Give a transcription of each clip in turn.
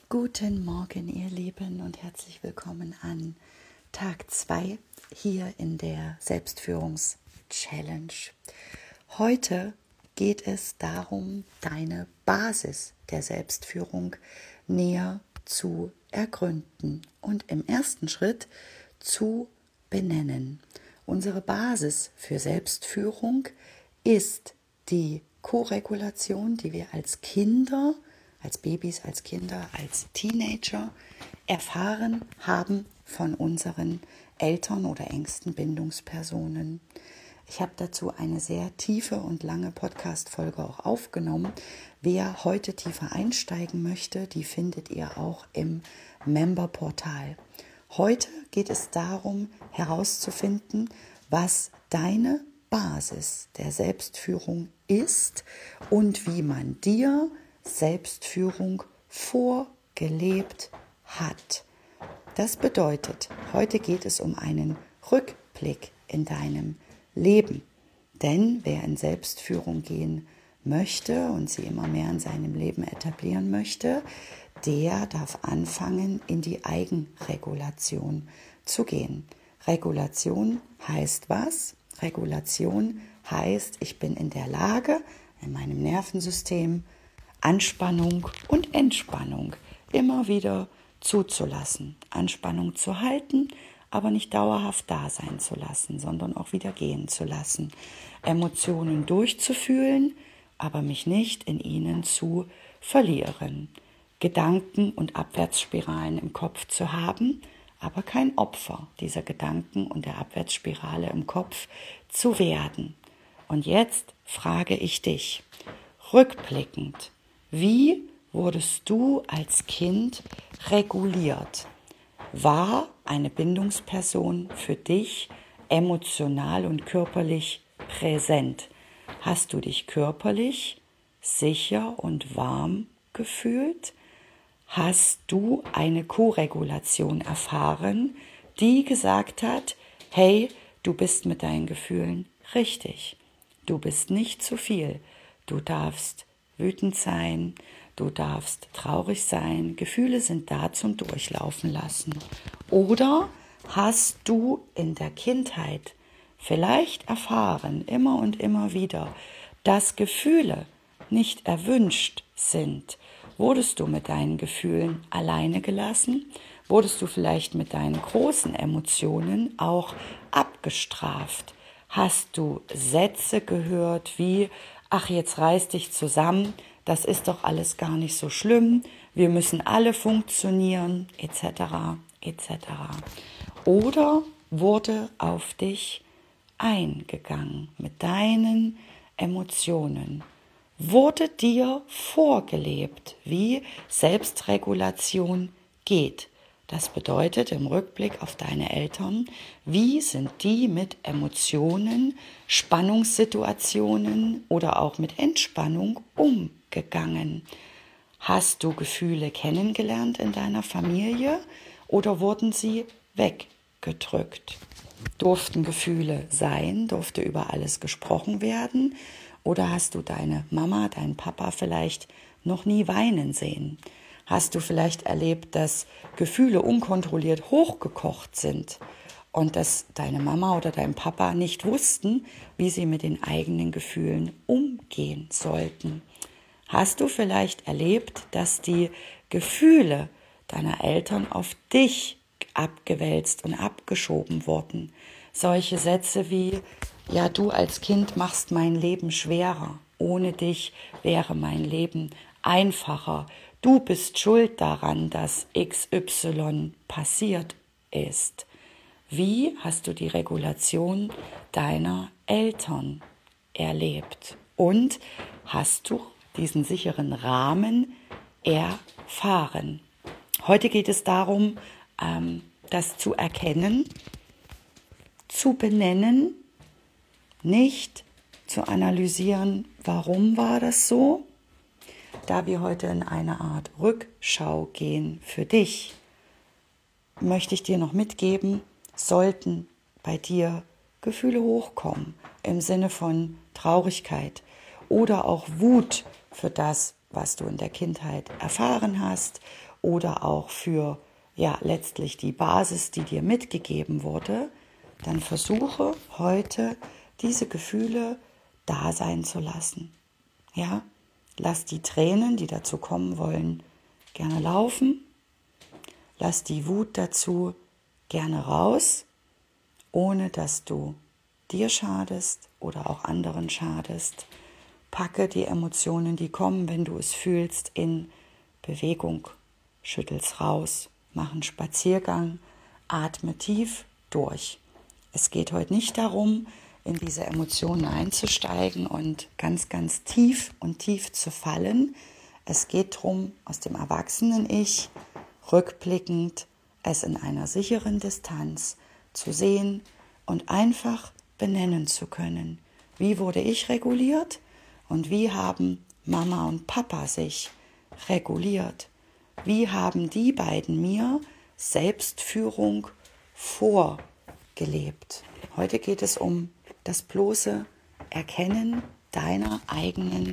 Guten Morgen, ihr Lieben, und herzlich willkommen an Tag 2 hier in der Selbstführungs-Challenge. Heute geht es darum, deine Basis der Selbstführung näher zu ergründen und im ersten Schritt zu benennen. Unsere Basis für Selbstführung ist die Koregulation, die wir als Kinder, als Babys, als Kinder, als Teenager erfahren haben von unseren Eltern oder engsten Bindungspersonen. Ich habe dazu eine sehr tiefe und lange Podcast-Folge auch aufgenommen. Wer heute tiefer einsteigen möchte, die findet ihr auch im Member-Portal. Heute geht es darum, herauszufinden, was deine Basis der Selbstführung ist und wie man dir Selbstführung vorgelebt hat. Das bedeutet, heute geht es um einen Rückblick in deinem Leben. Denn wer in Selbstführung gehen möchte und sie immer mehr in seinem Leben etablieren möchte, der darf anfangen, in die Eigenregulation zu gehen. Regulation heißt was? Regulation heißt, ich bin in der Lage, in meinem Nervensystem Anspannung und Entspannung immer wieder zuzulassen. Anspannung zu halten, aber nicht dauerhaft da sein zu lassen, sondern auch wieder gehen zu lassen. Emotionen durchzufühlen, aber mich nicht in ihnen zu verlieren. Gedanken und Abwärtsspiralen im Kopf zu haben, aber kein Opfer dieser Gedanken und der Abwärtsspirale im Kopf zu werden. Und jetzt frage ich dich, rückblickend, wie wurdest du als Kind reguliert? War eine Bindungsperson für dich emotional und körperlich präsent? Hast du dich körperlich sicher und warm gefühlt? Hast du eine Koregulation erfahren, die gesagt hat, hey, du bist mit deinen Gefühlen richtig. Du bist nicht zu viel. Du darfst wütend sein, du darfst traurig sein. Gefühle sind da zum Durchlaufen lassen. Oder hast du in der Kindheit vielleicht erfahren, immer und immer wieder, dass Gefühle nicht erwünscht sind? Wurdest du mit deinen Gefühlen alleine gelassen? Wurdest du vielleicht mit deinen großen Emotionen auch abgestraft? Hast du Sätze gehört wie, ach, jetzt reiß dich zusammen, das ist doch alles gar nicht so schlimm, wir müssen alle funktionieren, etc., etc. Oder wurde auf dich eingegangen mit deinen Emotionen? Wurde dir vorgelebt, wie Selbstregulation geht? Das bedeutet im Rückblick auf deine Eltern, wie sind die mit Emotionen, Spannungssituationen oder auch mit Entspannung umgegangen? Hast du Gefühle kennengelernt in deiner Familie oder wurden sie weggedrückt? Durften Gefühle sein? Durfte über alles gesprochen werden? Oder hast du deine Mama, deinen Papa vielleicht noch nie weinen sehen? Hast du vielleicht erlebt, dass Gefühle unkontrolliert hochgekocht sind und dass deine Mama oder dein Papa nicht wussten, wie sie mit den eigenen Gefühlen umgehen sollten? Hast du vielleicht erlebt, dass die Gefühle deiner Eltern auf dich abgewälzt und abgeschoben wurden? Solche Sätze wie, ja, du als Kind machst mein Leben schwerer, ohne dich wäre mein Leben einfacher. Du bist schuld daran, dass XY passiert ist. Wie hast du die Regulation deiner Eltern erlebt? Und hast du diesen sicheren Rahmen erfahren? Heute geht es darum, das zu erkennen, zu benennen, nicht zu analysieren, warum war das so. Da wir heute in eine Art Rückschau gehen für dich, möchte ich dir noch mitgeben, sollten bei dir Gefühle hochkommen im Sinne von Traurigkeit oder auch Wut für das, was du in der Kindheit erfahren hast oder auch für letztlich die Basis, die dir mitgegeben wurde, dann versuche heute diese Gefühle da sein zu lassen. Ja, lass die Tränen, die dazu kommen wollen, gerne laufen. Lass die Wut dazu gerne raus, ohne dass du dir schadest oder auch anderen schadest. Packe die Emotionen, die kommen, wenn du es fühlst, in Bewegung. Schüttel's raus, mach einen Spaziergang, atme tief durch. Es geht heute nicht darum, in diese Emotionen einzusteigen und ganz, ganz tief zu fallen. Es geht darum, aus dem Erwachsenen-Ich rückblickend es in einer sicheren Distanz zu sehen und einfach benennen zu können. Wie wurde ich reguliert und wie haben Mama und Papa sich reguliert? Wie haben die beiden mir Selbstführung vorgelebt? Heute geht es um das bloße Erkennen deiner eigenen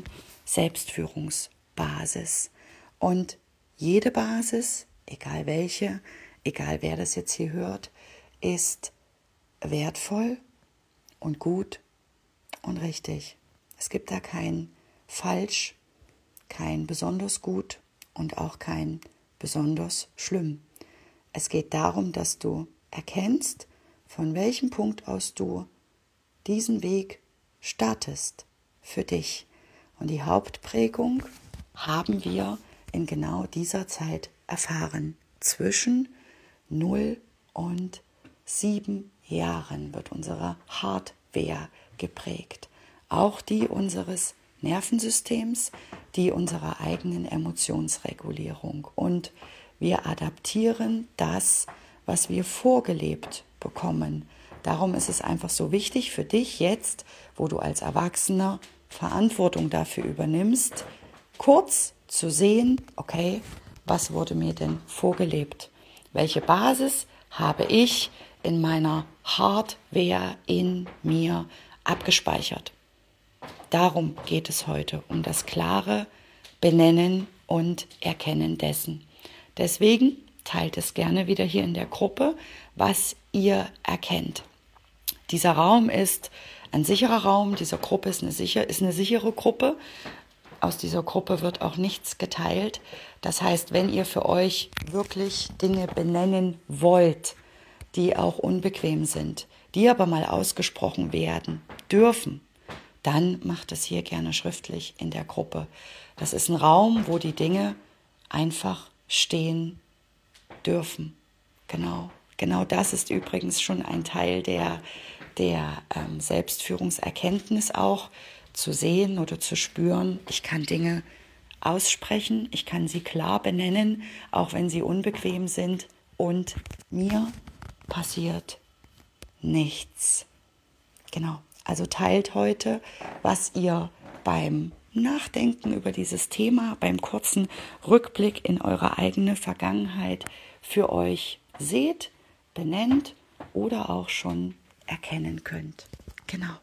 Selbstführungsbasis. Und jede Basis, egal welche, egal wer das jetzt hier hört, ist wertvoll und gut und richtig. Es gibt da kein falsch, kein besonders gut und auch kein besonders schlimm. Es geht darum, dass du erkennst, von welchem Punkt aus du diesen Weg startest für dich. Und die Hauptprägung haben wir in genau dieser Zeit erfahren. Zwischen 0 und 7 Jahren wird unsere Hardware geprägt. Auch die unseres Nervensystems, die unserer eigenen Emotionsregulierung. Und wir adaptieren das, was wir vorgelebt bekommen. Darum ist es einfach so wichtig für dich jetzt, wo du als Erwachsener Verantwortung dafür übernimmst, kurz zu sehen, okay, was wurde mir denn vorgelebt? Welche Basis habe ich in meiner Hardware in mir abgespeichert? Darum geht es heute, um das klare Benennen und Erkennen dessen. Deswegen teilt es gerne wieder hier in der Gruppe, was ihr erkennt. Dieser Raum ist ein sicherer Raum, diese Gruppe ist eine sichere Gruppe. Aus dieser Gruppe wird auch nichts geteilt. Das heißt, wenn ihr für euch wirklich Dinge benennen wollt, die auch unbequem sind, die aber mal ausgesprochen werden dürfen, dann macht es hier gerne schriftlich in der Gruppe. Das ist ein Raum, wo die Dinge einfach stehen dürfen. Genau das ist übrigens schon ein Teil der Selbstführungserkenntnis auch, zu sehen oder zu spüren. Ich kann Dinge aussprechen, ich kann sie klar benennen, auch wenn sie unbequem sind, und mir passiert nichts. Genau, also teilt heute, was ihr beim Nachdenken über dieses Thema, beim kurzen Rückblick in eure eigene Vergangenheit für euch seht, benennt oder auch schon erkennen könnt. Genau.